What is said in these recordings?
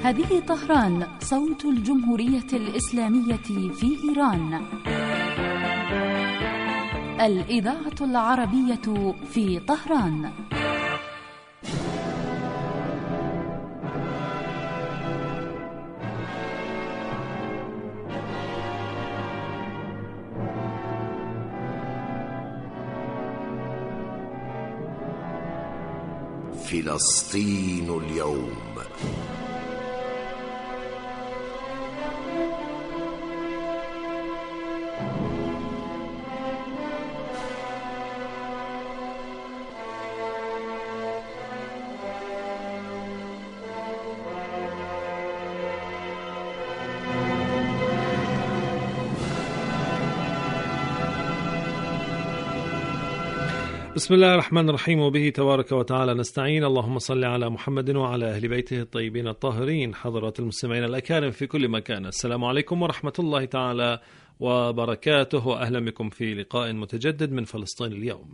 هذه طهران، صوت الجمهورية الإسلامية في إيران. الإذاعة العربية في طهران. فلسطين اليوم. بسم الله الرحمن الرحيم، وبه تبارك وتعالى نستعين. اللهم صل على محمد وعلى أهل بيته الطيبين الطاهرين. حضرات المستمعين الأكارم في كل مكان، السلام عليكم ورحمة الله تعالى وبركاته، وأهلا بكم في لقاء متجدد من فلسطين اليوم.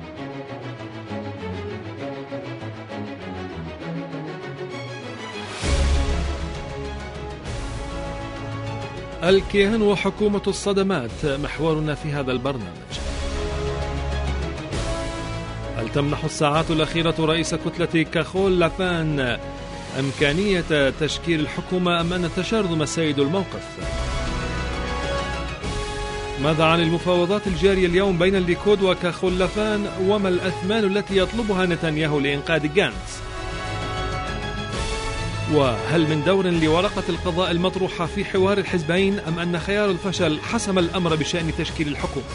الكيان وحكومة الصدمات محورنا في هذا البرنامج. هل تمنح الساعات الأخيرة رئيس كتلة كاخول لافان إمكانية تشكيل الحكومة أم أن تشرذم سيد الموقف؟ ماذا عن المفاوضات الجارية اليوم بين الليكود وكاخول لافان، وما الأثمان التي يطلبها نتنياهو لإنقاذ غانتس؟ وهل من دور لورقة القضاء المطروحة في حوار الحزبين أم أن خيار الفشل حسم الأمر بشأن تشكيل الحكومة؟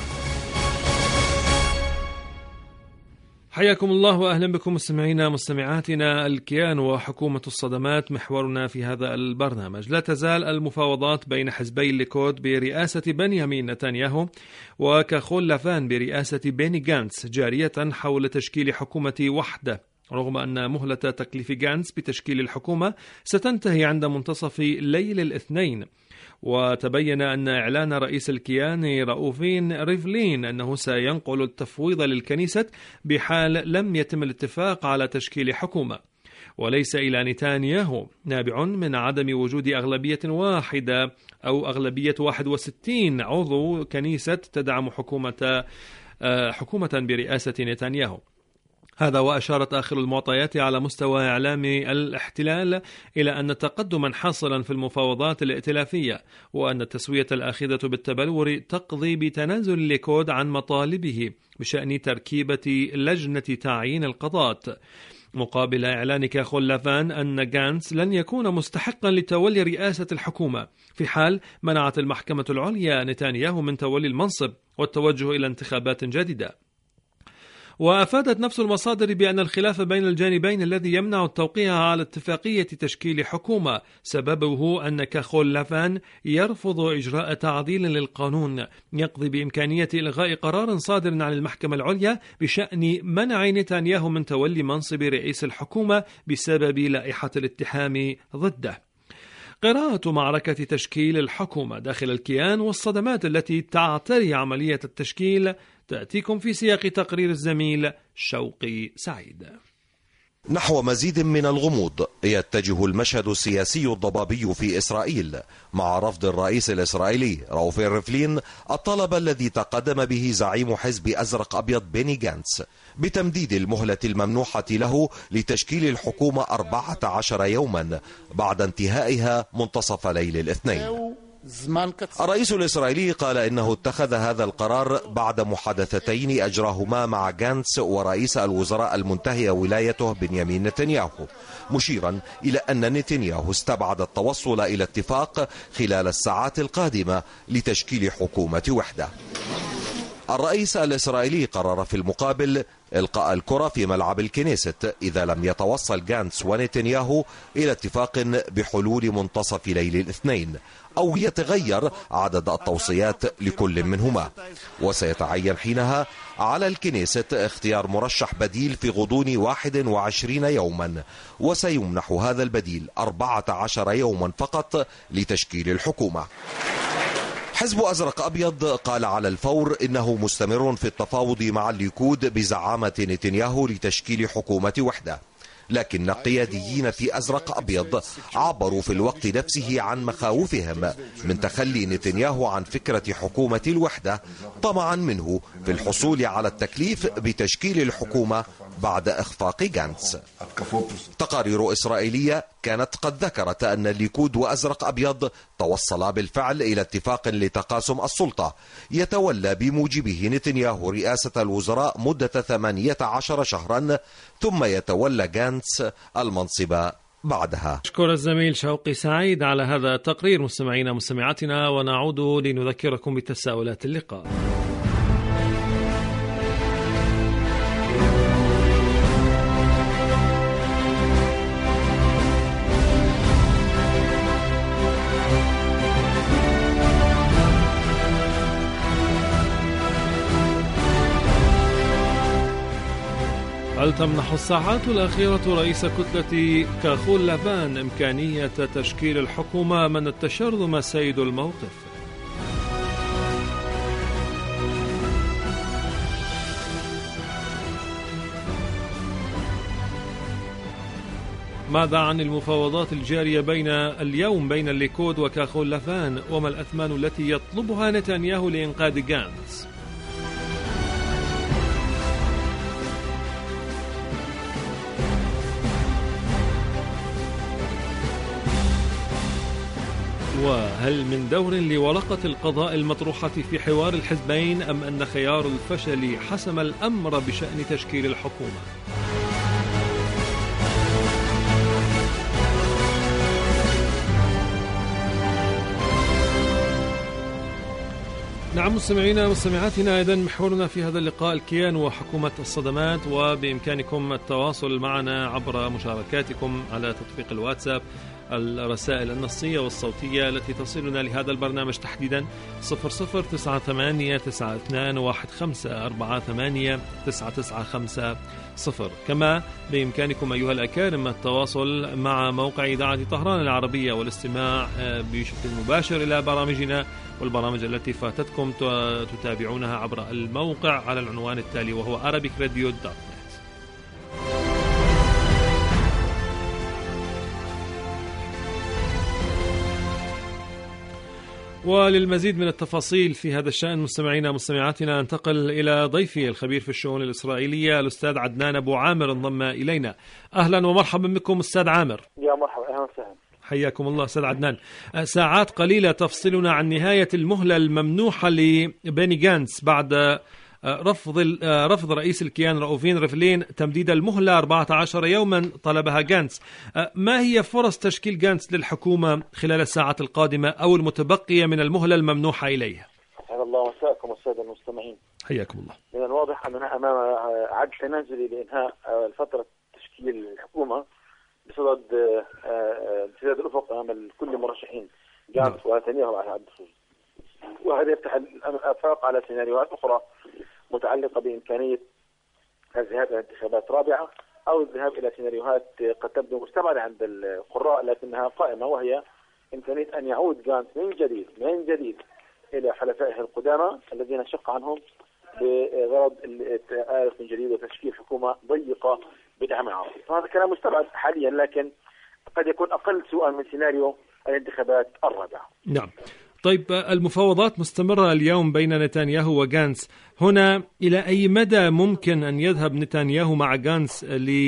حياكم الله وأهلا بكم مستمعينا مستمعاتنا. الكيان وحكومة الصدمات محورنا في هذا البرنامج. لا تزال المفاوضات بين حزبي الليكود برئاسة بنيامين نتنياهو وكاخول لافان برئاسة بيني غانتس جارية حول تشكيل حكومة وحدة، رغم أن مهلة تكليف غانتس بتشكيل الحكومة ستنتهي عند منتصف ليل الاثنين. وتبين أن إعلان رئيس الكيان رؤوفين ريفلين أنه سينقل التفويض للكنيسة بحال لم يتم الاتفاق على تشكيل حكومة، وليس إلى نتنياهو، نابع من عدم وجود أغلبية واحدة أو أغلبية 61 عضو كنيسة تدعم حكومة برئاسة نتنياهو. هذا وأشارت آخر المعطيات على مستوى إعلام الاحتلال إلى أن تقدما حاصلا في المفاوضات الائتلافية، وأن التسوية الآخذة بالتبلور تقضي بتنازل الليكود عن مطالبه بشأن تركيبة لجنة تعيين القضاة، مقابل إعلان كاخول لافان أن غانتس لن يكون مستحقا لتولي رئاسة الحكومة في حال منعت المحكمة العليا نتنياهو من تولي المنصب والتوجه إلى انتخابات جديدة. وأفادت نفس المصادر بأن الخلاف بين الجانبين الذي يمنع التوقيع على اتفاقية تشكيل حكومة سببه أن كاخول لافان يرفض إجراء تعديل للقانون يقضي بإمكانية إلغاء قرار صادر عن المحكمة العليا بشأن منع نتنياهو من تولي منصب رئيس الحكومة بسبب لائحة الاتهام ضده. قراءة معركة تشكيل الحكومة داخل الكيان والصدمات التي تعتري عملية التشكيل تأتيكم في سياق تقرير الزميل شوقي سعيد. نحو مزيد من الغموض يتجه المشهد السياسي الضبابي في إسرائيل مع رفض الرئيس الإسرائيلي رؤوفين ريفلين الطلب الذي تقدم به زعيم حزب أزرق أبيض بيني غانتس بتمديد المهلة الممنوحة له لتشكيل الحكومة 14 يوما بعد انتهائها منتصف ليل الاثنين. الرئيس الإسرائيلي قال إنه اتخذ هذا القرار بعد محادثتين أجراهما مع غانتس ورئيس الوزراء المنتهي ولايته بنيامين نتنياهو، مشيرا إلى أن نتنياهو استبعد التوصل إلى اتفاق خلال الساعات القادمة لتشكيل حكومة وحدة. الرئيس الإسرائيلي قرر في المقابل إلقاء الكرة في ملعب الكنيست إذا لم يتوصل غانتس ونتنياهو إلى اتفاق بحلول منتصف ليل الاثنين أو يتغير عدد التوصيات لكل منهما، وسيتعين حينها على الكنيست اختيار مرشح بديل في غضون 21 يوما، وسيمنح هذا البديل 14 يوما فقط لتشكيل الحكومة. حزب أزرق أبيض قال على الفور إنه مستمر في التفاوض مع الليكود بزعامة نتنياهو لتشكيل حكومة وحدة، لكن قياديين في أزرق أبيض عبروا في الوقت نفسه عن مخاوفهم من تخلي نتنياهو عن فكرة حكومة الوحدة طمعا منه في الحصول على التكليف بتشكيل الحكومة بعد إخفاق غانتس. تقارير إسرائيلية كانت قد ذكرت أن الليكود وأزرق أبيض توصل بالفعل إلى اتفاق لتقاسم السلطة يتولى بموجبه نتنياهو رئاسة الوزراء مدة 18 شهرا ثم يتولى غانتس المنصب بعدها. أشكر الزميل شوقي سعيد على هذا التقرير. مستمعينا مستمعاتنا، ونعود لنذكركم بتساؤلات اللقاء. هل تمنح الساعات الأخيرة رئيس كتلة كاخول لافان إمكانية تشكيل الحكومة من التشرذم سيد الموقف؟ ماذا عن المفاوضات الجارية اليوم بين الليكود وكاخول لافان، وما الأثمان التي يطلبها نتنياهو لإنقاذ غانتس؟ وهل من دور لورقة القضاء المطروحة في حوار الحزبين، أم أن خيار الفشل حسم الأمر بشأن تشكيل الحكومة؟ نعم مستمعينا مستمعاتنا، إذن محورنا في هذا اللقاء الكيان وحكومة الصدمات، وبإمكانكم التواصل معنا عبر مشاركاتكم على تطبيق الواتساب، الرسائل النصية والصوتية التي تصلنا لهذا البرنامج تحديدا 009891548995. كما بإمكانكم أيها الأكارم التواصل مع موقع إذاعة طهران العربية والاستماع بشكل مباشر إلى برامجنا والبرامج التي فاتتكم تتابعونها عبر الموقع على العنوان التالي، وهو arabicradio.net. وللمزيد من التفاصيل في هذا الشأن مستمعينا مستمعاتنا، انتقل إلى ضيفي الخبير في الشؤون الإسرائيلية الأستاذ عدنان أبو عامر انضم إلينا. أهلا ومرحبا بكم أستاذ عامر. يا مرحبا، أهلا وسهلا. حياكم الله أستاذ عدنان. ساعات قليلة تفصلنا عن نهاية المهلة الممنوحة لبني غانتس بعد رفض رئيس الكيان راوفين ريفلين تمديد المهلة 14 يوما طلبها غانتس. ما هي فرص تشكيل غانتس للحكومة خلال الساعات القادمة أو المتبقية من المهلة الممنوحة إليها؟ أسعد الله مساءكم والسادة المستمعين. حياكم الله. من الواضح أننا أمام عد تنازلي لإنهاء فترة تشكيل الحكومة بصدد امتداد الأفق أمام كل مرشحين غانتس ونتنياهو على عد الخروج، وهذا يفتح الآفاق على سيناريوهات أخرى متعلقة بإمكانية الذهاب إلى انتخابات رابعة أو الذهاب إلى سيناريوهات قد تبدو مستبعدة عند القراء لكنها قائمة، وهي إمكانية أن يعود غانتس من جديد إلى حلفائه القدامى الذين شق عنهم بغرض التآلف من جديد وتشكيل حكومة ضيقة بدعم عربي. فهذا كلام مستبعد حاليا، لكن قد يكون أقل سوءا من سيناريو الانتخابات الرابعة. نعم. طيب، المفاوضات مستمرة اليوم بين نتنياهو وغانتس. هنا إلى أي مدى ممكن أن يذهب نتنياهو مع غانتس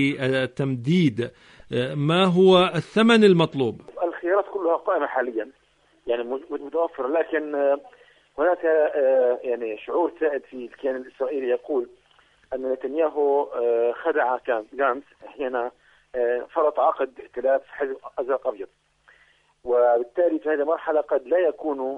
للتمديد؟ ما هو الثمن المطلوب؟ الخيارات كلها قائمة حاليا، يعني متوفرة، لكن هناك يعني شعور سائد في الكيان الإسرائيلي يقول أن نتنياهو خدع غانتس حين فرض عقد ائتلاف حزب أزرق أبيض، وبالتالي في هذه المرحلة قد لا يكون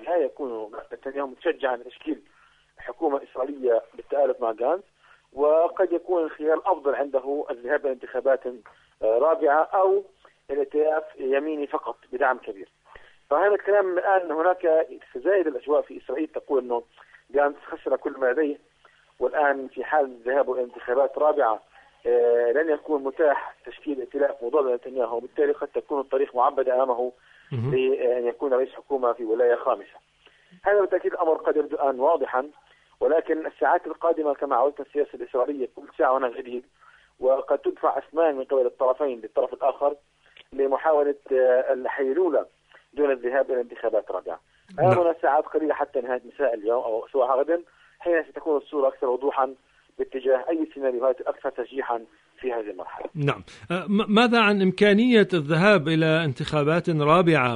نتنياهو متشجعا لتشكيل حكومة إسرائيلية بالتآلف مع غانتس، وقد يكون الخيار الأفضل عنده الذهاب إلى انتخابات رابعة أو الائتلاف يميني فقط بدعم كبير. فهذا الكلام الآن هناك تزايد الأجواء في إسرائيل تقول أنه غانتس خسر كل ما لديه، والآن في حال ذهابه إلى انتخابات رابعة لن يكون متاح تشكيل ائتلاف مضاد لنتنياهو، وبالتالي قد تكون الطريق معبدة أمامه لأن يكون رئيس حكومة في ولاية خامسة. هذا بالتأكيد الأمر قد يبدو الآن واضحا، ولكن الساعات القادمة كما عودنا السياسة الإسرائيلية كل ساعة هناك جديد، وقد تدفع أثمان من قبل الطرفين للطرف الآخر لمحاولة الحيلولة دون الذهاب إلى انتخابات رابعة. هنا ساعات قليلة حتى نهاية مساء اليوم أو سواء غدا حين ستكون الصورة أكثر وضوحا باتجاه أي سيناريوهات الأكثر ترجيحا في هذه المرحلة. نعم. ماذا عن إمكانية الذهاب إلى انتخابات رابعة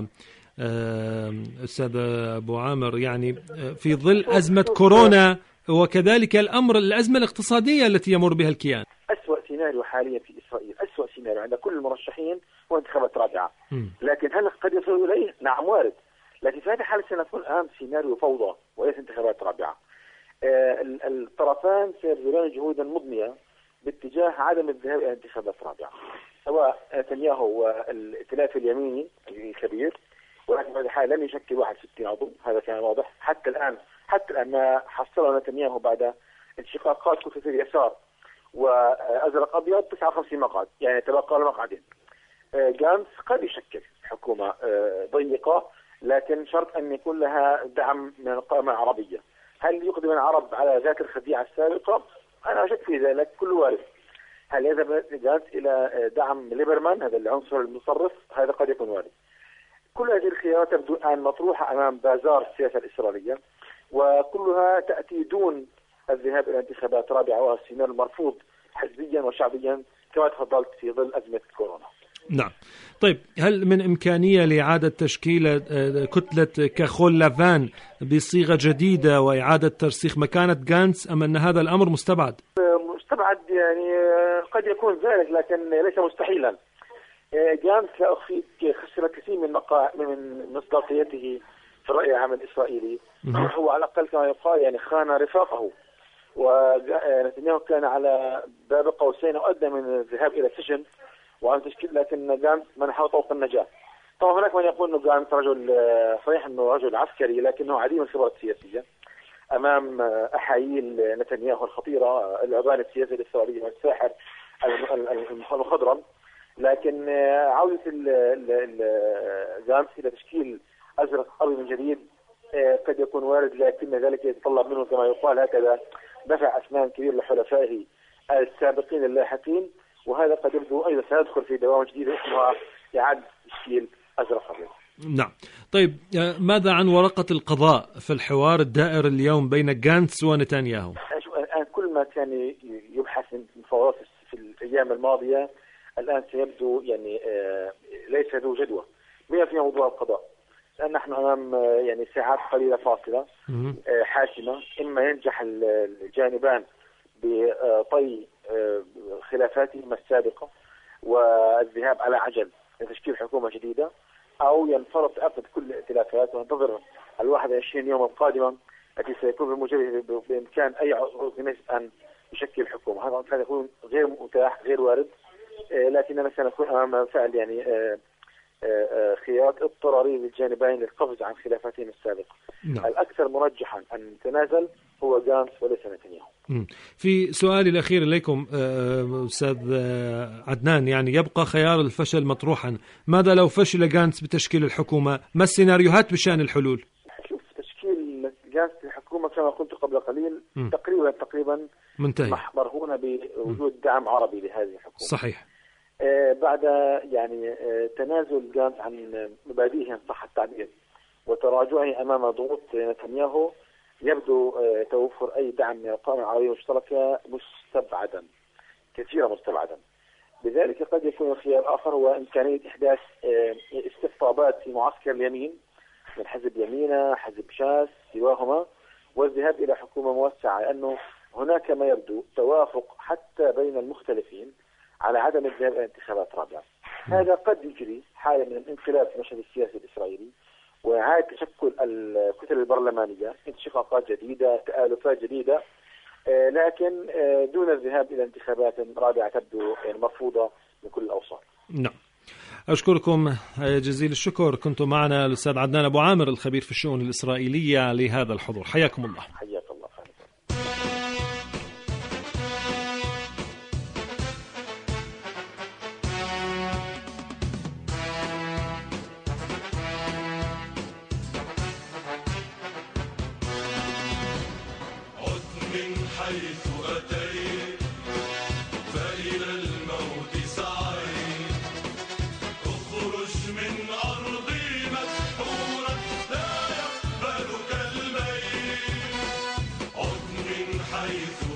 أستاذ أبو عامر، يعني في ظل أزمة كورونا وكذلك الأزمة الاقتصادية التي يمر بها الكيان؟ أسوأ سيناريو حاليا في إسرائيل، أسوأ سيناريو عند كل المرشحين هو انتخابات رابعة. لكن هل قد يصل إليه؟ نعم وارد، لكن في هذه الحالة سنكون أمام سيناريو فوضى وليس انتخابات رابعة. الطرفان سيبذلان جهودا مضنية باتجاه عدم الذهاب إلى انتخابات رابعة، سواء نتنياهو والائتلاف اليميني الكبير، ولكن في هذه الحالة لم يشكل 61 عضو، هذا كان واضح حتى الآن ما حصله نتنياهو بعد انشقاقات كتلة اليسار وأزرق أبيض 59 مقعد، يعني تبقى مقعدين. جانس قد يشكل حكومة ضيقة، لكن شرط أن يكون لها دعم من القائمة العربية. هل يقدم العرب على ذات الخديعة السابقة؟ أنا أشك في ذلك، كل وارد. هل يذهب جانس إلى دعم ليبرمان، هذا العنصر المصرف؟ هذا قد يكون وارد. كل هذه الخيارات تبدو الآن مطروحة أمام بازار السياسة الإسرائيلية، وكلها تأتي دون الذهاب إلى انتخابات رابعة، وهو السيناريو المرفوض حزبيا وشعبيا كما تفضلت في ظل أزمة كورونا. نعم. طيب، هل من إمكانية لإعادة تشكيل كتلة كاخول لافان بصيغة جديدة وإعادة ترسيخ مكانة جانس، أم أن هذا الأمر مستبعد؟ مستبعد، يعني قد يكون ذلك لكن ليس مستحيلا. جانس لا أخفيك خسر كثير من مصداقيته في الرأي العام الإسرائيلي. هو على الأقل كما يقال يعني خان رفاقه، ونتنياهو كان على باب قوسين وأدنى من الذهاب إلى السجن وعن تشكيل، لكن جانس منحه طوق النجاة. طبعا هناك من يقول أنه جانس رجل صحيح أنه رجل عسكري، لكنه عديم الخبرات السياسية أمام أحاييل نتنياهو الخطيرة، العبان السياسي الإسرائيلي والساحر المخضرم. لكن عودة جانس إلى تشكيل أزرق قوي من جديد قد يكون وارد، لكن ذلك يتطلب منه كما يقال هكذا دفع أثمان كبير لحلفائه السابقين اللاحقين، وهذا قد يبدو أيضا سيدخل في دوام جديد اسمها إعادة تشكيل أزرق أبيض. نعم. طيب، ماذا عن ورقة القضاء في الحوار الدائر اليوم بين جانتس ونتنياهو؟ الآن كل ما كان يبحث من مفاوضات في الأيام الماضية الآن سيبدو يعني ليس ذو جدوى 100% موضوع القضاء، لأن نحن أمام يعني ساعات قليلة فاصلة حاسمة. إما ينجح الجانبان بطي خلافاتهما السابقة والذهاب على عجل لتشكيل حكومة جديدة، أو ينفرط أبد كل الائتلافات وننتظر 21 يوم القادمة التي سيكون بإمكان أي عضو أن يشكل حكومة. هذا قد يكون غير متاح، غير وارد، لكننا سنكون أمام فعل يعني خيارات اضطرارية للجانبين للقفز عن خلافاتهم السابقة. نعم. الأكثر مرجحا أن يتنازل هو جانس وليس نتنياهو. في سؤالي الأخير إليكم أستاذ عدنان، يعني يبقى خيار الفشل مطروحا. ماذا لو فشل جانس بتشكيل الحكومة؟ ما السيناريوهات بشأن الحلول؟ شوف، تشكيل جانس الحكومة كما قلت قبل قليل تقريبا منتهي، مرهونة بوجود دعم عربي لهذه الحكومة. صحيح. بعد يعني تنازل جانس عن مبادئه إن صح التعبير وتراجعه أمام ضغوط نتنياهو، يبدو توفر أي دعم من القائمة العربية المشتركة مستبعدا، كثيرا مستبعدا. لذلك قد يكون الخيار الآخر هو إمكانية إحداث استقطابات في معسكر اليمين من حزب يمينة، حزب شاس، سواهما، والذهاب إلى حكومة موسعة، لأنه هناك ما يبدو توافق حتى بين المختلفين على عدم الذهاب إلى انتخابات رابعة. هذا قد يجري حالة من الانقلاب في المشهد السياسي الإسرائيلي وإعادة تشكل الكتل البرلمانية، انشقاقات جديدة، تآلفات جديدة، لكن دون الذهاب إلى انتخابات رابعة تبدو مرفوضة من كل الأوساط. نعم. أشكركم جزيل الشكر. كنتم معنا الأستاذ عدنان أبو عامر الخبير في الشؤون الإسرائيلية لهذا الحضور. حياكم الله. حياك الله. حيث أتيت فإلى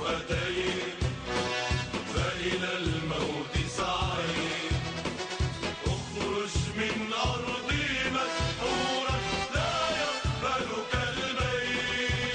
الشهداء فإلى الموت سعيد اخرج من أرضي مسحورا لا يقبلك الميت.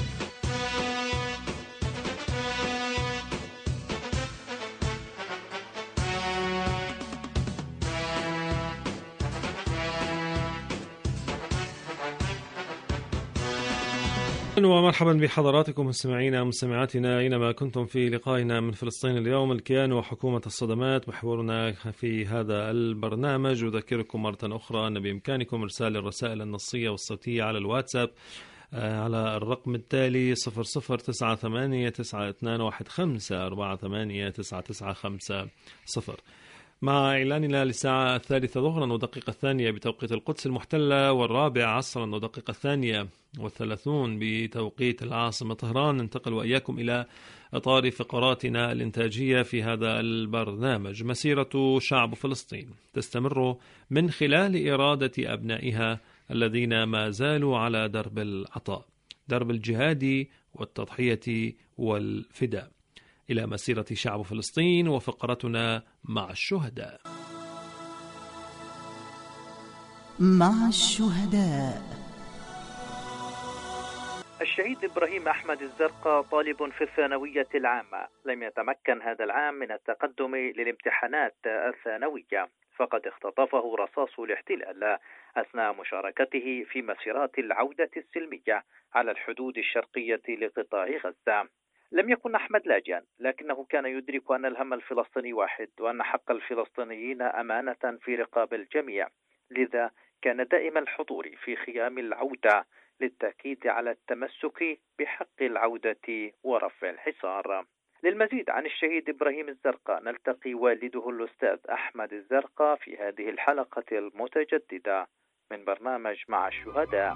ومرحبا بحضراتكم مستمعينا ومستمعاتنا أينما كنتم في لقائنا من فلسطين اليوم، الكيان وحكومة الصدمات محورنا في هذا البرنامج. أذكركم مرة أخرى أن بإمكانكم إرسال الرسائل النصية والصوتية على الواتساب على الرقم التالي 009891548950. مع إعلاننا للساعة 3 ظهرا ودقيقة الثانية بتوقيت القدس المحتلة، 4 عصرا ودقيقة الثانية 30 بتوقيت العاصمة طهران، ننتقل وإياكم إلى إطار فقراتنا الإنتاجية في هذا البرنامج. مسيرة شعب فلسطين تستمر من خلال إرادة أبنائها الذين ما زالوا على درب العطاء، درب الجهاد والتضحية والفداء. إلى مسيرة شعب فلسطين وفقرتنا مع الشهداء. مع الشهداء. الشهيد إبراهيم أحمد الزرقاء طالب في الثانوية العامة، لم يتمكن هذا العام من التقدم للامتحانات الثانوية، فقد اختطفه رصاص الاحتلال أثناء مشاركته في مسيرات العودة السلمية على الحدود الشرقية لقطاع غزة. لم يكن أحمد لاجئا، لكنه كان يدرك أن الهم الفلسطيني واحد، وأن حق الفلسطينيين أمانة في رقاب الجميع، لذا كان دائم الحضور في خيام العودة للتأكيد على التمسك بحق العودة ورفع الحصار. للمزيد عن الشهيد إبراهيم الزرقاء نلتقي والده الأستاذ أحمد الزرقاء في هذه الحلقة المتجددة من برنامج مع الشهداء.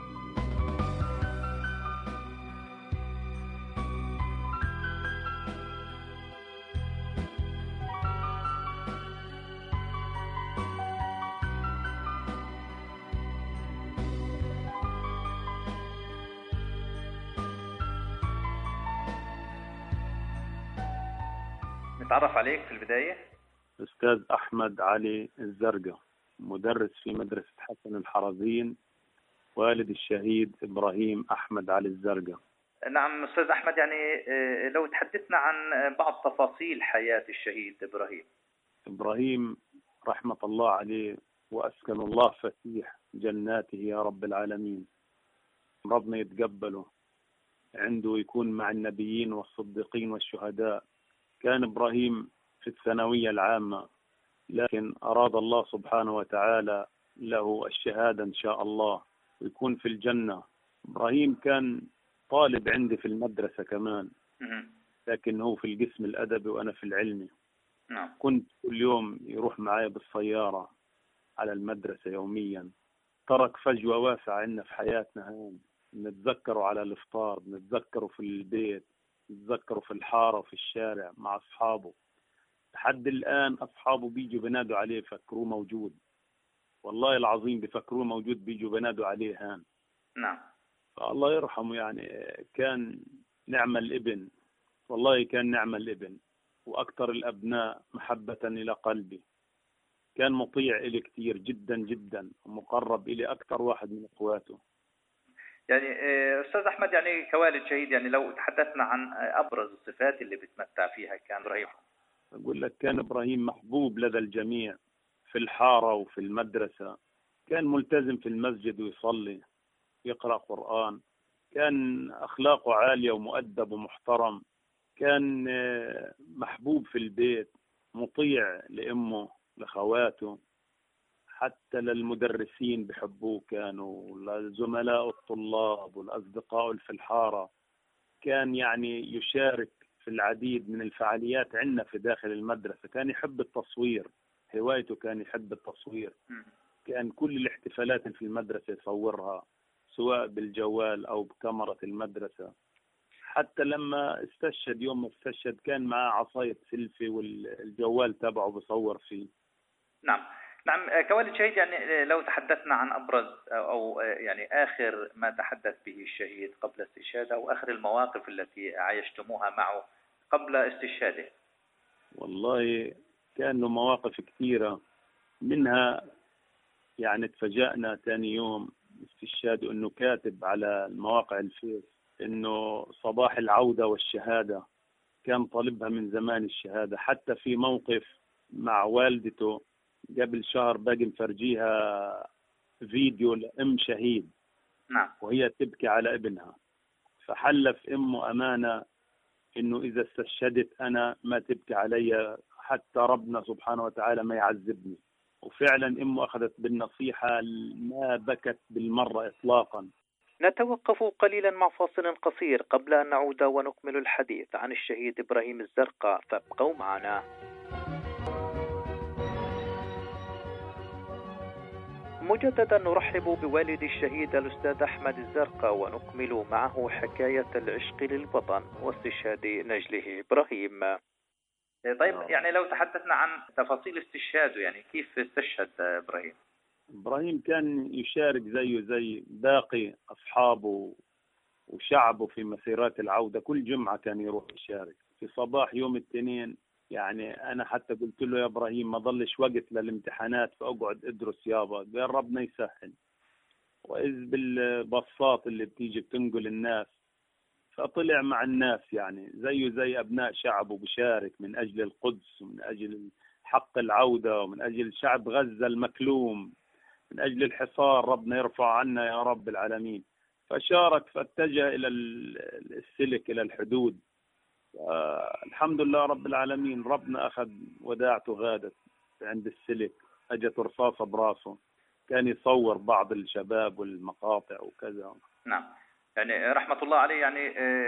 نتعرف عليك في البداية. أستاذ أحمد علي الزرقاء، مدرس في مدرسة حسن الحرزين، والد الشهيد إبراهيم أحمد علي الزرقاء. نعم أستاذ أحمد، يعني لو تحدثنا عن بعض تفاصيل حياة الشهيد إبراهيم. إبراهيم رحمة الله عليه وأسكن الله فسيح جناته يا رب العالمين، ربنا يتقبله عنده، يكون مع النبيين والصديقين والشهداء. كان إبراهيم في الثانوية العامة، لكن أراد الله سبحانه وتعالى له الشهادة إن شاء الله ويكون في الجنة. إبراهيم كان طالب عندي في المدرسة كمان، لكن هو في القسم الأدبي وأنا في العلمي. كنت كل يوم يروح معي بالسيارة على المدرسة يوميا. ترك فجوة واسعة عندنا في حياتنا هون، نتذكره على الإفطار، نتذكره في البيت، نتذكره في الحارة وفي الشارع مع أصحابه. لحد الآن أصحابه بيجوا بنادوا عليه فكروه موجود، والله العظيم بفكروه موجود، بيجوا بنادوا عليه هان. نعم. فالله يرحمه، يعني كان نعم الابن، والله كان نعم الابن وأكثر الأبناء محبة إلى قلبي. كان مطيع إلي كتير جدا جدا ومقرب إلي أكثر واحد من أخواته. يعني أستاذ أحمد، يعني كوالد شهيد، يعني لو تحدثنا عن أبرز الصفات اللي بتمتع فيها كان إبراهيم. أقول لك كان إبراهيم محبوب لدى الجميع في الحارة وفي المدرسة. كان ملتزم في المسجد ويصلي يقرأ قرآن. كان أخلاقه عالية ومؤدب ومحترم. كان محبوب في البيت، مطيع لأمه لخواته، حتى للمدرسين بحبوه كانوا، للزملاء الطلاب والأصدقاء في الحارة. كان يعني يشارك في العديد من الفعاليات عندنا في داخل المدرسة. كان يحب التصوير، هوايته كان يحب التصوير. كان كل الاحتفالات في المدرسة يصورها، سواء بالجوال أو بكاميرا المدرسة. حتى لما استشهد، يوم ما استشهد كان معاه عصاية سيلفي والجوال تبعه بصور فيه. نعم كوالد شهيد، يعني لو تحدثنا عن أبرز أو يعني آخر ما تحدث به الشهيد قبل استشهاده، أو آخر المواقف التي عايشتموها معه قبل استشهاده؟ والله كانوا مواقف كثيرة، منها يعني تفاجأنا ثاني يوم استشهاده انه كاتب على المواقع الفيس انه صباح العودة والشهادة، كان طالبها من زمان الشهادة. حتى في موقف مع والدته قبل شهر باقي مفرجيها فيديو لأم شهيد نعم. وهي تبكي على ابنها، فحلف امه امانة انه اذا استشهدت انا ما تبكي علي حتى ربنا سبحانه وتعالى ما يعذبني. وفعلا امه اخذت بالنصيحة، ما بكت بالمرة اطلاقا. نتوقف قليلا مع فاصل قصير قبل أن نعود ونكمل الحديث عن الشهيد إبراهيم الزرقاء، فابقوا معنا. مجددا نرحب بوالد الشهيد الأستاذ أحمد الزرقاء ونكمل معه حكاية العشق للوطن واستشهاد نجله إبراهيم. طيب، يعني لو تحدثنا عن تفاصيل استشهاده، يعني كيف استشهد إبراهيم؟ إبراهيم كان يشارك زيه زي باقي أصحابه وشعبه في مسيرات العودة، كل جمعة كان يروح يشارك. في صباح يوم الاثنين يعني أنا حتى قلت له يا إبراهيم ما ضلش وقت للامتحانات فأقعد أدرس يابا، قال ربنا يسهل. وإذ بالبصات اللي بتيجي بتنقل الناس، فطلع مع الناس يعني زيه زي أبناء شعبه، بشارك من أجل القدس ومن أجل حق العودة ومن أجل شعب غزة المكلوم، من أجل الحصار ربنا يرفع عنا يا رب العالمين. فشارك، فاتجه إلى السلك، إلى الحدود. الحمد لله رب العالمين، ربنا أخذ وداعته، غادت عند السلك، أجت رصاصة براسه، كان يصور بعض الشباب والمقاطع وكذا. نعم، يعني رحمة الله عليه، يعني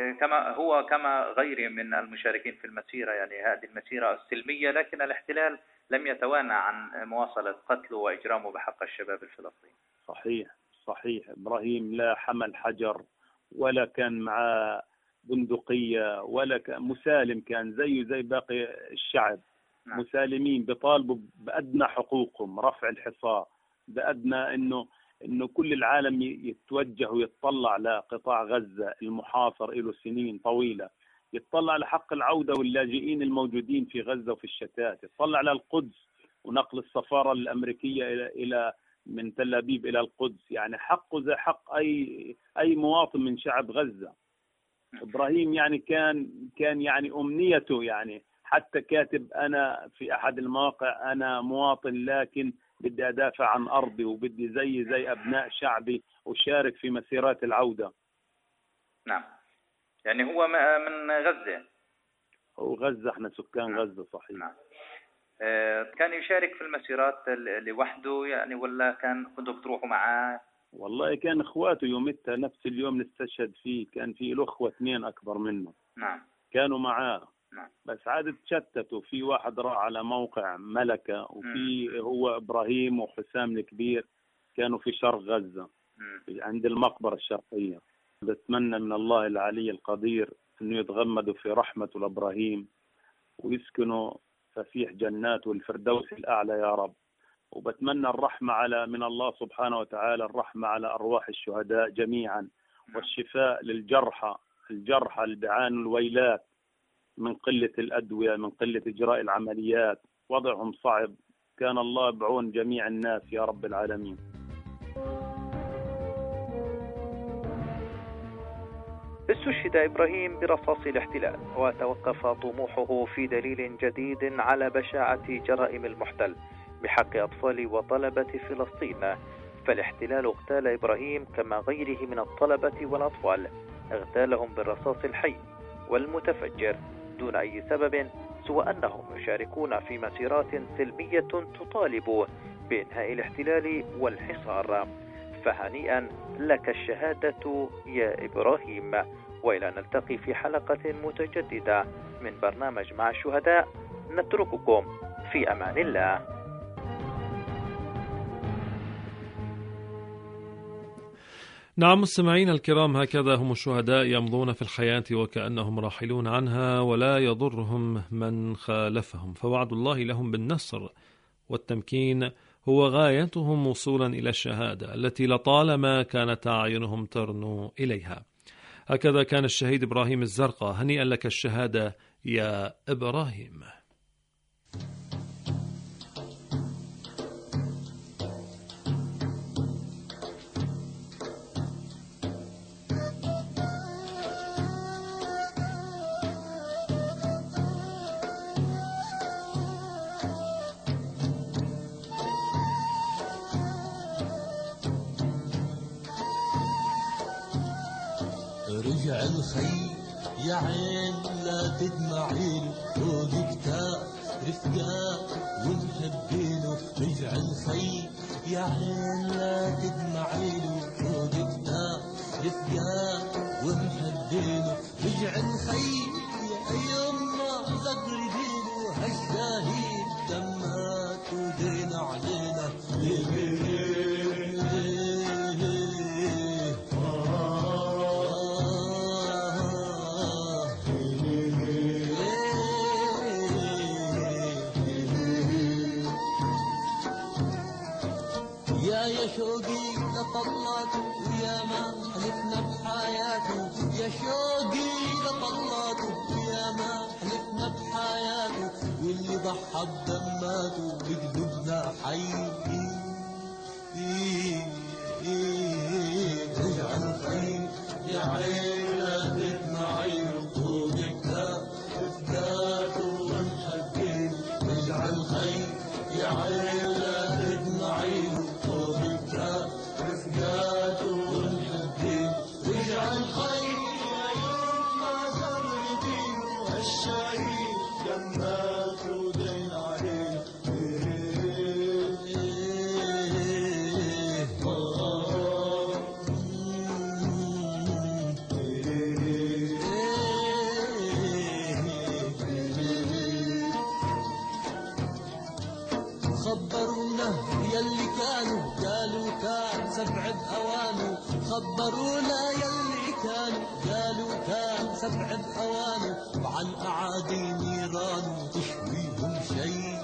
كما غيره من المشاركين في المسيرة، يعني هذه المسيرة السلمية، لكن الاحتلال لم يتوانى عن مواصلة قتله وإجرامه بحق الشباب الفلسطيني. صحيح. إبراهيم لا حمل حجر ولا كان معاه بندقية ولا مسالم، كان زيه زي باقي الشعب. نعم. مسالمين بيطالبوا بأدنى حقوقهم، رفع الحصار، بأدنى إنه كل العالم يتوجه ويتطلع لقطاع غزة المحاصر له سنين طويلة، يتطلع لحق العودة واللاجئين الموجودين في غزة وفي الشتات، يتطلع للقدس ونقل السفارة الأمريكية إلى من تل أبيب إلى القدس، يعني حقه زي حق أي مواطن من شعب غزة. إبراهيم يعني كان يعني أمنيته، يعني حتى كاتب أنا في أحد المواقع أنا مواطن لكن بدي أدافع عن أرضي وبدي زي أبناء شعبي وشارك في مسيرات العودة. نعم، يعني هو من غزة. هو غزة، احنا سكان. نعم. غزة صحيح. نعم. كان يشارك في المسيرات لوحده يعني، ولا كنتوا بتروحوا معاه؟ والله كان اخواته يومتها نفس اليوم نستشهد فيه، كان في له اخوة 2 اكبر منه. نعم. كانوا معاه. نعم. بس عاد تشتتوا، في واحد راح على موقع ملكة، وفي هو ابراهيم وحسام الكبير كانوا في شرق غزة عند المقبرة الشرقية. بتمنى من الله العلي القدير انه يتغمدوا في رحمته لابراهيم ويسكنوا فسيح جنات والفردوس الاعلى يا رب. وبتمنى الرحمة من الله سبحانه وتعالى، الرحمة على أرواح الشهداء جميعا، والشفاء للجرحى اللي بيعانوا الويلات من قلة الأدوية، من قلة إجراء العمليات، وضعهم صعب. كان الله بعون جميع الناس يا رب العالمين. استشهد إبراهيم برصاص الاحتلال، وتوقف طموحه في دليل جديد على بشاعة جرائم المحتل بحق أطفال وطلبة فلسطين. فالاحتلال اغتال إبراهيم كما غيره من الطلبة والأطفال، اغتالهم بالرصاص الحي والمتفجر دون أي سبب سوى أنهم يشاركون في مسيرات سلمية تطالب بإنهاء الاحتلال والحصار. فهنيئا لك الشهادة يا إبراهيم، وإلى نلتقي في حلقة متجددة من برنامج مع الشهداء، نترككم في أمان الله. نعم مستمعين الكرام، هكذا هم الشهداء يمضون في الحياة وكأنهم راحلون عنها ولا يضرهم من خالفهم، فوعد الله لهم بالنصر والتمكين هو غايتهم وصولا إلى الشهادة التي لطالما كانت أعينهم ترنو إليها. هكذا كان الشهيد إبراهيم الزرقاء. هنيئا لك الشهادة يا إبراهيم. رجع الخي يا عين لا تدمعين فوق كتاب رفقاء ونحبينه. رجع الخي يا عين لا تدمعين فوق كتاب رفقاء ونحبينه. رجع الخي يا يما زغردينه هالشاهيد دمات ودين علينا. يا شوقي لطلاته ويا ما حلفنا بحياته. يا شوقي لطلاته ويا ما حلفنا بحياته. واللي ضحى بدماته بقلوبنا حي. رجع الخير يا عين لا تدمعي طول كتاب رفقاته ونحبين. رجع الخير يا عين لا تدمعي رفقاته ونحبين. رجع الخير يا يما زغردين هالشهيد دمات ودين علينا. خبرونا يلي كانوا قالوا كان سبع بأوانه. خبرونا يلي كانوا قالوا كان سبع بأوانه. وعن أعادي نيرانه تشويهم شيء.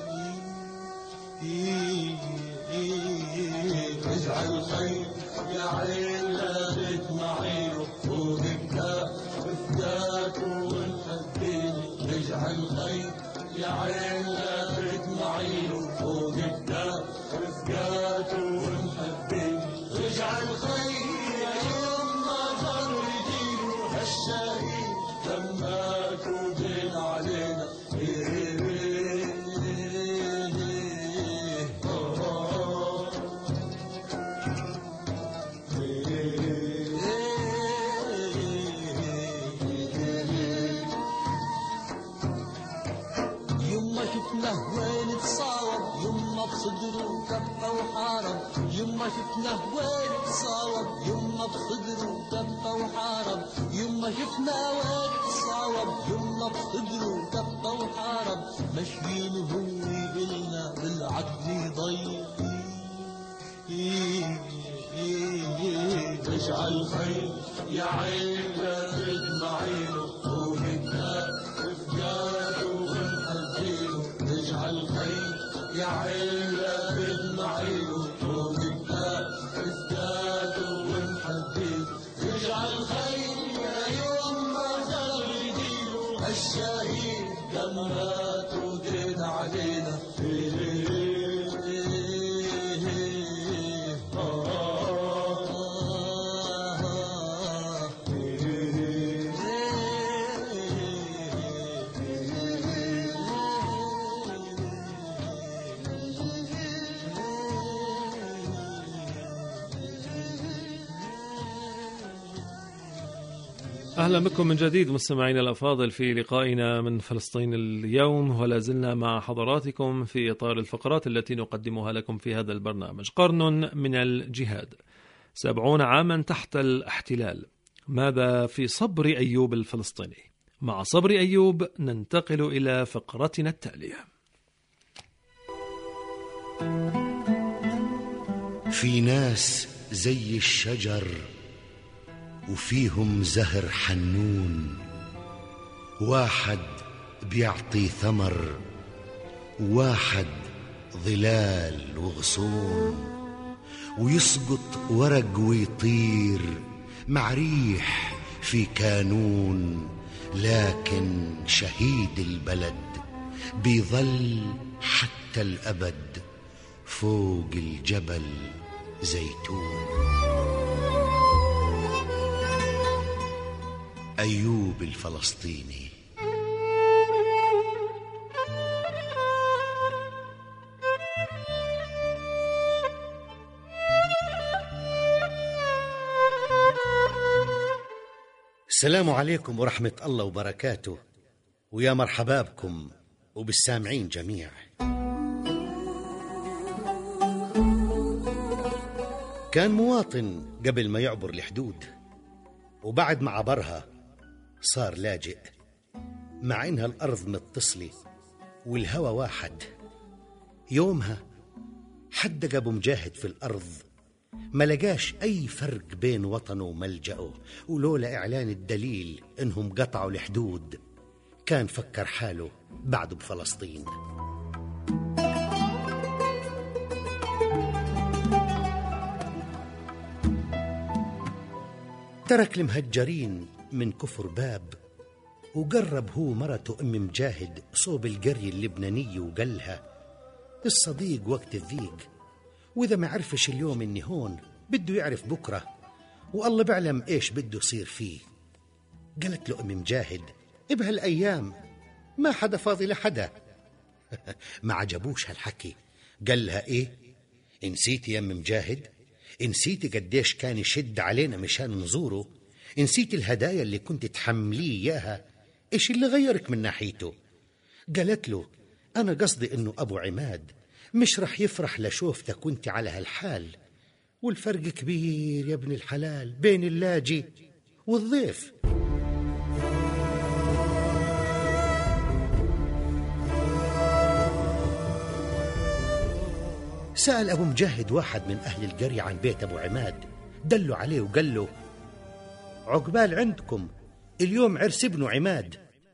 رجع الخير يا عين لا تدمعينه فوق كتاب رفقاته ونحبينه. رجع الخير يا عين لا تدمعينه فوق كتاب رفقاته ونحبينه. رجع الخير يا يما زغردينه هالشهيد دمات ودين علينا. وين تصاوب يما بصدره كبه وحارب. يما شفناه وين تصاوب يما بصدره كبه وحارب. يما شفناه وين تصاوب يما بصدره كبه وحارب. ماشيين وهو يقلنا بالعدل ضيق. رجع الخير يا عين لا تدمعينه فوق كتاب رفقاته ونحبينه. رجع الخير يا عين لا تدمعينه فوق كتاب رفقاته ونحبينه. رجع الخير يا يما زغردينه هالشهيد دمات ودين علينا. أهلا بكم من جديد مستمعينا الأفاضل في لقائنا من فلسطين اليوم، ولا زلنا مع حضراتكم في إطار الفقرات التي نقدمها لكم في هذا البرنامج. قرن من الجهاد، 70 عاما تحت الاحتلال، ماذا في صبر أيوب الفلسطيني؟ مع صبر أيوب ننتقل إلى فقرتنا التالية. في ناس زي الشجر وفيهم زهر حنون، واحد بيعطي ثمر وواحد ظلال وغصون، ويسقط ورق ويطير مع ريح في كانون، لكن شهيد البلد بيظل حتى الأبد فوق الجبل زيتون. أيوب الفلسطيني. السلام عليكم ورحمة الله وبركاته، ويا مرحبا بكم وبالسامعين جميع. كان مواطن قبل ما يعبر الحدود، وبعد ما عبرها صار لاجئ، مع إنها الأرض متصلة والهوى واحد. يومها حدق أبو مجاهد في الأرض، ما لقاش أي فرق بين وطنه وملجأه، ولولا إعلان الدليل إنهم قطعوا الحدود كان فكر حاله بعده بفلسطين. ترك المهجرين من كفر باب، وقرب هو مرته أم مجاهد صوب القرية اللبنانية وقالها الصديق وقت الضيق، وإذا ما عرفش اليوم إني هون بده يعرف بكرة، والله بعلم إيش بده يصير فيه. قالت له أم مجاهد بهالأيام ما حدا فاضي لحدا. ما عجبوش هالحكي، قال لها إيه نسيتي يا أم مجاهد؟ نسيتي قديش كان يشد علينا مشان نزوره؟ نسيتي الهدايا اللي كنت تحمليه إياها؟ إيش اللي غيرك من ناحيته؟ قالت له أنا قصدي إنه أبو عماد مش رح يفرح لشوفتك وانت على هالحال، والفرق كبير يا ابن الحلال بين اللاجئ والضيف. سأل أبو مجاهد واحد من أهل القرية عن بيت أبو عماد، دلوا عليه وقال له عقبال عندكم، اليوم عرس ابنه عماد.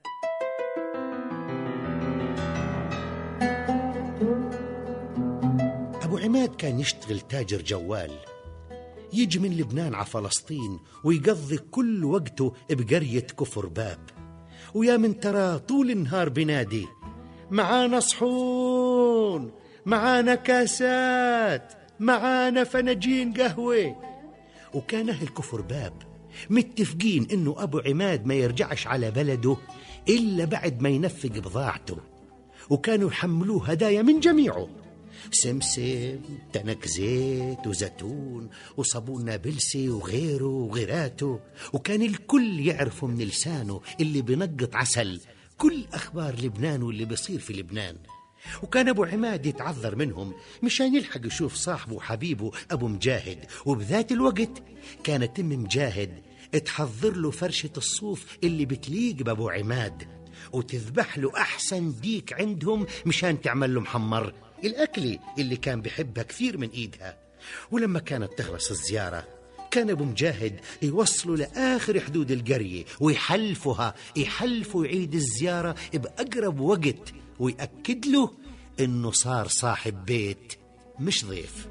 أبو عماد كان يشتغل تاجر جوال، يجي من لبنان على فلسطين ويقضي كل وقته بقرية كفر باب، ويا من ترى طول النهار بنادي معانا صحون، معانا كاسات، معانا فناجين قهوة. وكان أهل كفر باب متفقين إنه أبو عماد ما يرجعش على بلده إلا بعد ما ينفق بضاعته، وكانوا يحملوه هدايا من جميعه، سمسم، تنك زيت وزيتون وصابون نابلسي وغيره وغيراته، وكان الكل يعرفوا من لسانه اللي بنقط عسل كل أخبار لبنان واللي بيصير في لبنان. وكان أبو عماد يتعذر منهم مشان يلحق يشوف صاحبه وحبيبه أبو مجاهد، وبذات الوقت كانت أم مجاهد تحضر له فرشة الصوف اللي بتليق بأبو عماد، وتذبح له أحسن ديك عندهم مشان تعمل له محمر، الأكل اللي كان بحبها كثير من إيدها. ولما كانت تخلص الزيارة كان أبو مجاهد يوصلوا لآخر حدود القرية يحلفوا يعيد الزيارة بأقرب وقت، ويأكد له إنه صار صاحب بيت مش ضيف.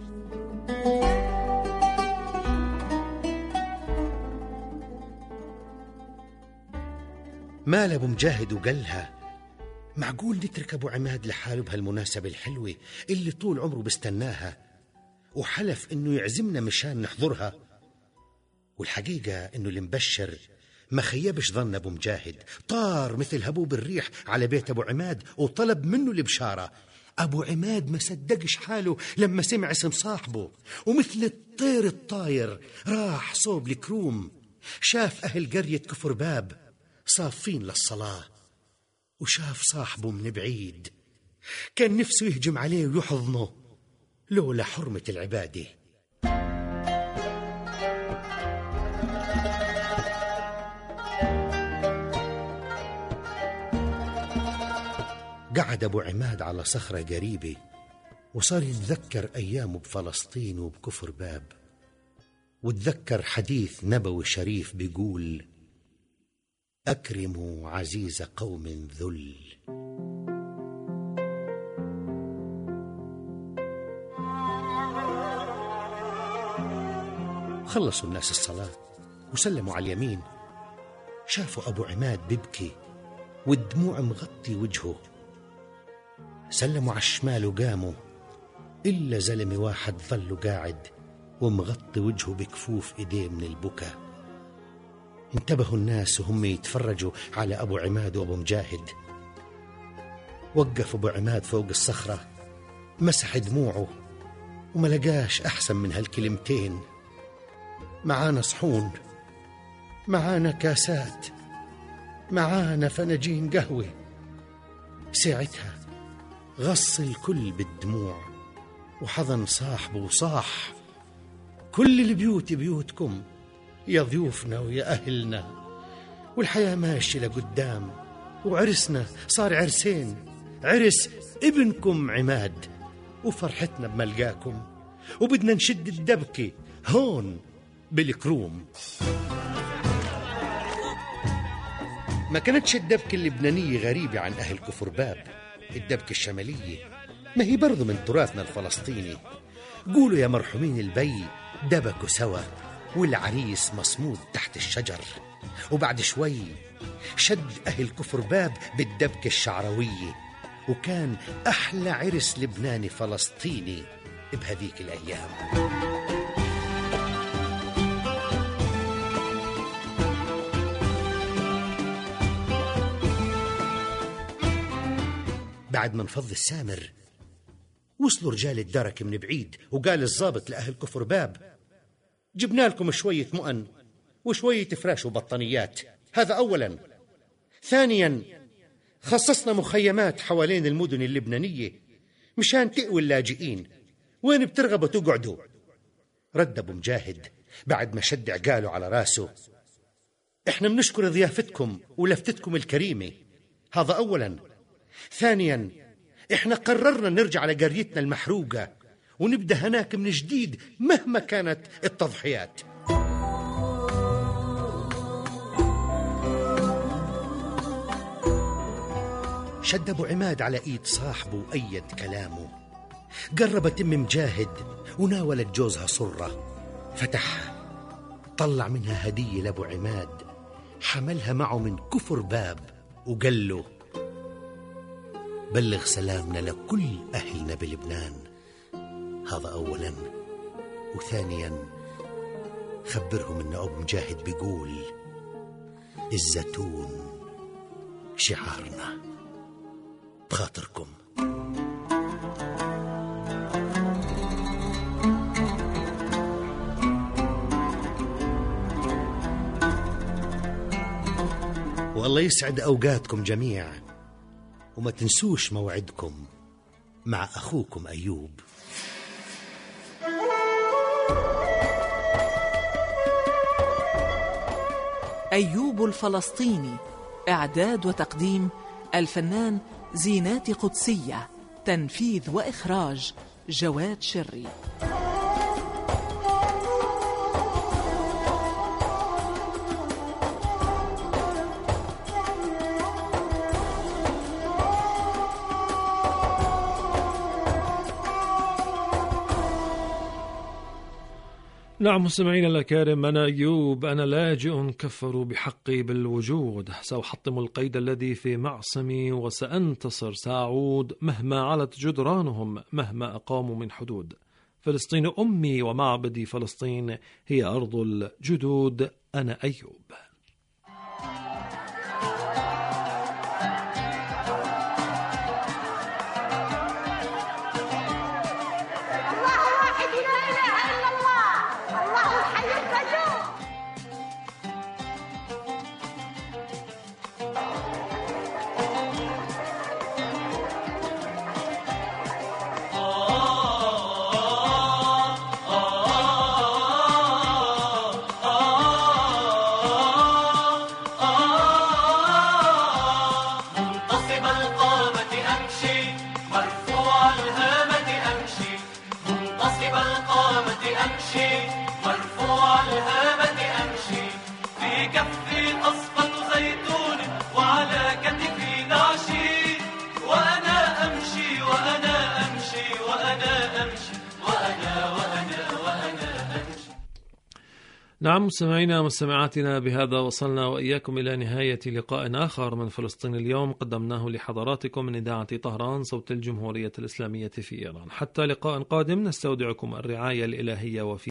مال أبو مجاهد وقالها معقول نترك أبو عماد لحاله بهالمناسبة الحلوة اللي طول عمره بستناها، وحلف إنه يعزمنا مشان نحضرها. والحقيقة إنه المبشر ما خيبش ظن أبو مجاهد، طار مثل هبوب الريح على بيت أبو عماد وطلب منه البشارة. أبو عماد ما صدقش حاله لما سمع اسم صاحبه، ومثل الطير الطاير راح صوب الكروم، شاف أهل قرية كفر باب صافين للصلاة، وشاف صاحبه من بعيد، كان نفسه يهجم عليه ويحضنه لولا حرمة العبادة. قعد أبو عماد على صخرة قريبة وصار يتذكر أيامه بفلسطين وبكفر باب، وتذكر حديث نبوي شريف بيقول أكرموا عزيز قوم ذل. خلصوا الناس الصلاة وسلموا على اليمين، شافوا أبو عماد بيبكي والدموع مغطي وجهه. سلموا على الشمال وقاموا، إلا زلمة واحد ظل قاعد ومغطي وجهه بكفوف إيديه من البكاء. انتبهوا الناس وهم يتفرجوا على أبو عماد وأبو مجاهد. وقف أبو عماد فوق الصخرة، مسح دموعه وما لقاش أحسن من هالكلمتين: معانا صحون، معانا كاسات، معانا فناجين قهوة. ساعتها غص الكل بالدموع وحضن صاحبه وصاح: كل البيوت بيوتكم يا ضيوفنا ويا أهلنا، والحياة ماشية لقدام، وعرسنا صار عرسين، عرس ابنكم عماد، وفرحتنا بملقاكم، وبدنا نشد الدبكة هون بالكروم. ما كانتش الدبكة اللبنانية غريبة عن أهل كفر باب. الدبكة الشمالية ما هي برضو من تراثنا الفلسطيني. قولوا يا مرحومين البي دبكوا سوا والعريس مصمود تحت الشجر، وبعد شوي شد أهل كفر باب بالدبكة الشعروية، وكان أحلى عرس لبناني فلسطيني بهذيك الأيام. بعد ما انفض السامر وصلوا رجال الدرك من بعيد، وقال الضابط لأهل كفر باب: جبنا لكم شوية مؤن وشوية فراش وبطانيات، هذا أولا. ثانيا خصصنا مخيمات حوالين المدن اللبنانية مشان تقوي اللاجئين، وين بترغبوا تقعدوا؟ رد أبو مجاهد بعد ما شد عقاله على راسه: احنا بنشكر ضيافتكم ولفتتكم الكريمة، هذا أولا. ثانيا احنا قررنا نرجع على قريتنا المحروقة ونبدأ هناك من جديد مهما كانت التضحيات. شد أبو عماد على إيد صاحبه وأيد كلامه. قربت أم مجاهد وناولت جوزها صرة، فتحها طلع منها هدية لأبو عماد، حملها معه من كفر باب وقال له: بلغ سلامنا لكل أهلنا بلبنان، هذا أولا. وثانيا خبرهم أن أبو مجاهد بيقول: الزيتون شعارنا بخاطركم. والله يسعد أوقاتكم جميعا، وما تنسوش موعدكم مع أخوكم أيوب. أيوب الفلسطيني، إعداد وتقديم الفنان زينات قدسية، تنفيذ وإخراج جواد شري. نعم مستمعينا الأكارم، أنا أيوب، أنا لاجئ كفروا بحقي بالوجود، سأحطم القيد الذي في معصمي وسأنتصر، سأعود مهما علت جدرانهم، مهما أقاموا من حدود. فلسطين أمي ومعبدي، فلسطين هي أرض الجدود، أنا أيوب. نعم مستمعينا ومستمعاتنا، بهذا وصلنا وإياكم إلى نهاية لقاء آخر من فلسطين اليوم قدمناه لحضراتكم من إذاعة طهران صوت الجمهورية الإسلامية في إيران. حتى لقاء قادم نستودعكم الرعاية الإلهية وفي